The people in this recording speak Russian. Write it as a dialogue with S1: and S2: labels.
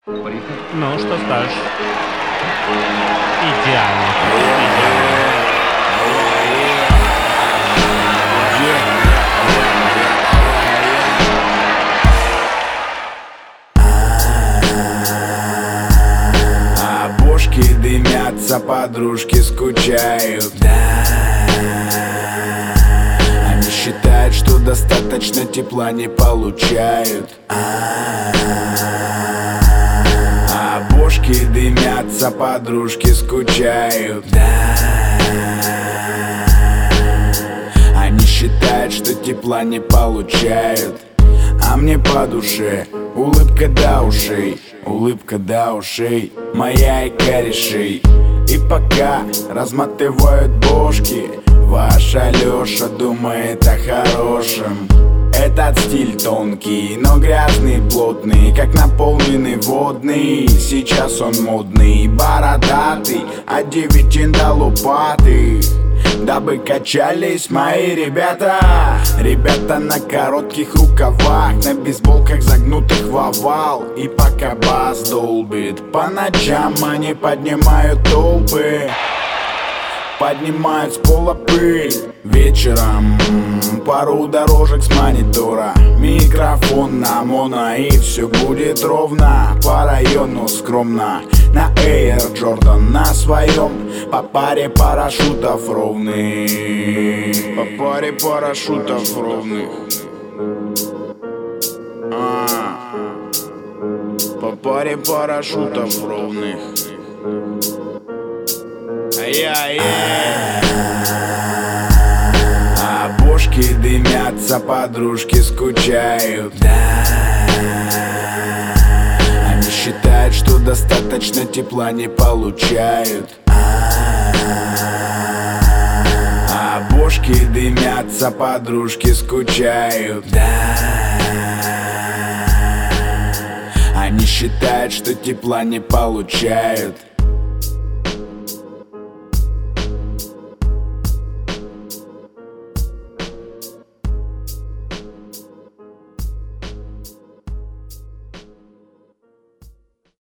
S1: Ну, что скажешь? Идеально. Идеально.
S2: А бошки дымятся, подружки скучают. Они считают, что достаточно тепла не получают. А бошки дымятся, подружки скучают. Они считают, что тепла не получают. А мне по душе улыбка до ушей, улыбка до ушей, моя и корешей. И пока разматывают бошки, ваша Лёша думает о хорошем. Этот стиль тонкий, но грязный, плотный, как наполненный водный. Сейчас он модный, бородатый, от девятин до лопаты, дабы качались мои ребята. Ребята на коротких рукавах, на бейсболках загнутых в овал. И пока бас долбит, по ночам они поднимают толпы, поднимают с пола пыль. Вечером пару дорожек с монитора, микрофон на моно, и все будет ровно. По району скромно, на Air Jordan на своем, по паре парашютов ровных, по паре парашютов ровных. По паре парашютов ровных. А бошки дымятся, подружки скучают. Они считают, что достаточно тепла не получают. А бошки дымятся, подружки скучают. Они считают, что тепла не получают.